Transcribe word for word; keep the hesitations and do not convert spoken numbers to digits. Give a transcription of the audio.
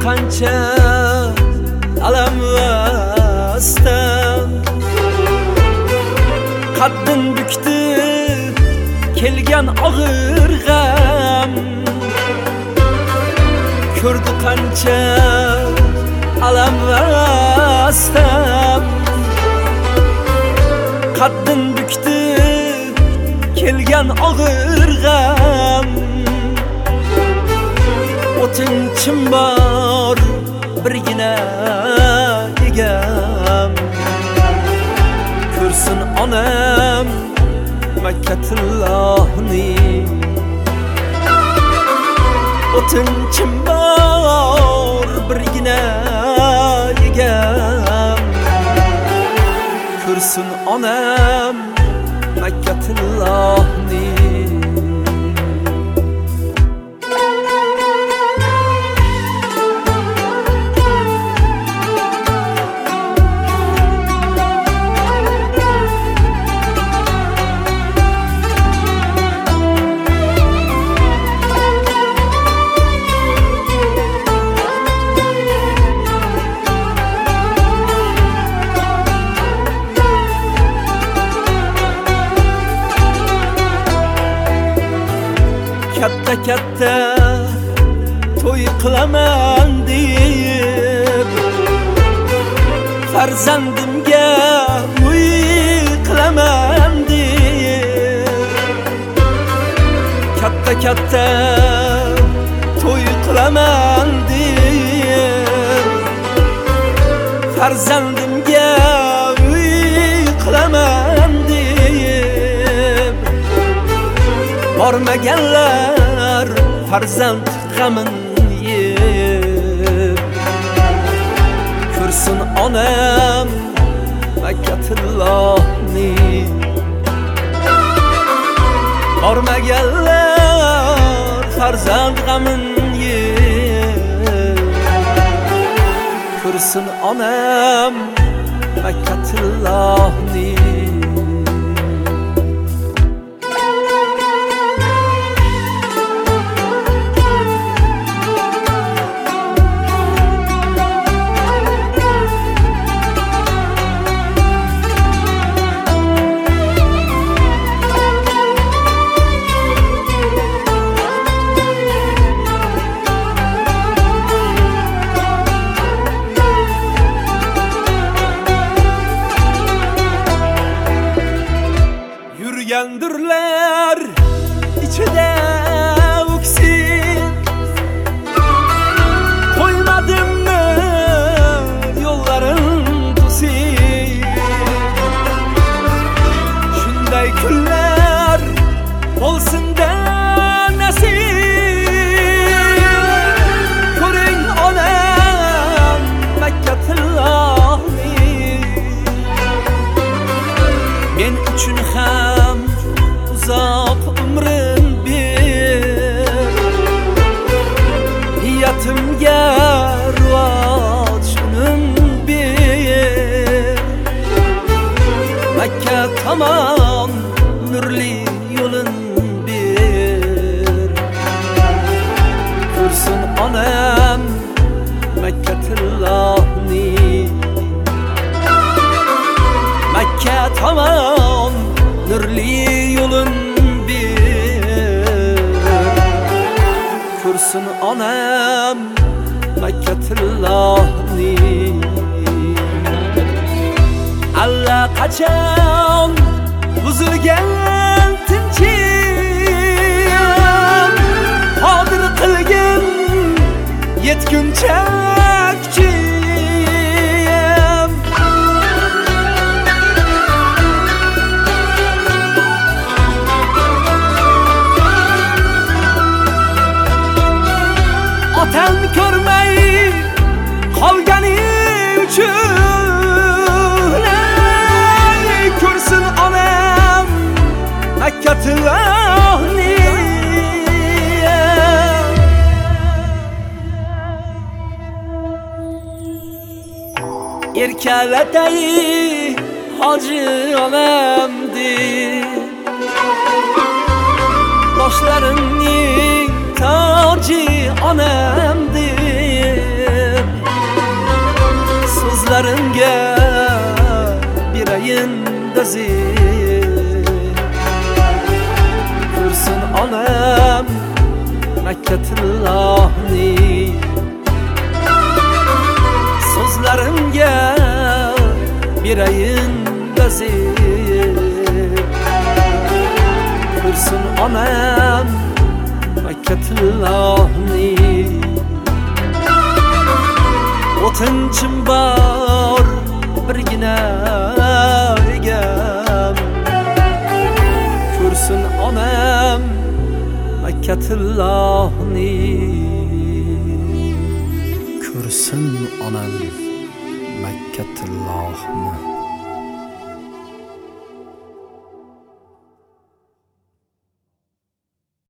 qancha alam va istam, qaddin bukdi kelgan og'ir g'am. Ko'rdi qancha alam va istam, qaddin bukdi kelgan og'ir g'am. O'tinchim bor birgina egam, ko'rsin onam Makkatullohni. O'tinchim bor birgina egam, ko'rsin onam Makkatullohni. Katta katta to'y qilaman deb, farzandimga uy qilaman deb, katta katta to'y qilaman deb, farzandimga uy qilaman deb, bormaganlar farzand g'amin yeb, ko'rsin onam Makkatullohni. Bormaganlar farzand g'amin yeb, ko'rsin onam Makkatullohni. Yürüyendirler içide uksin, koymadım mı yolların tusin. Şunday günler olsun da nasip, ko'ring onam Makkatullohni. Men uchun ham uzoq umrim ber, niyatimga rivoj unim ber. Makka tomon nurli yo'lin ber, ko'rsin onam Makkatullohni. Makka tomon nurli yo'lin ber, ko'rsin onam Makkatullohni. Allaqachon buzilgan tinchim, qodir qilgin yetguncha kuchim. Otam ko'rmay qolgani uchun, ko'rsin onam Makkatullohni. Erkalatay hoji onamdi, boshlarimning toji onamdi. so'zlarimga berayin dazir ko'rsin onam Makkatillohni so'zlarimga berayin dazir ko'rsin onam Makkatillohni o'tinchim bor birgina egam ko'rsin onam Makkatillohni ko'rsin onam Makkatillohni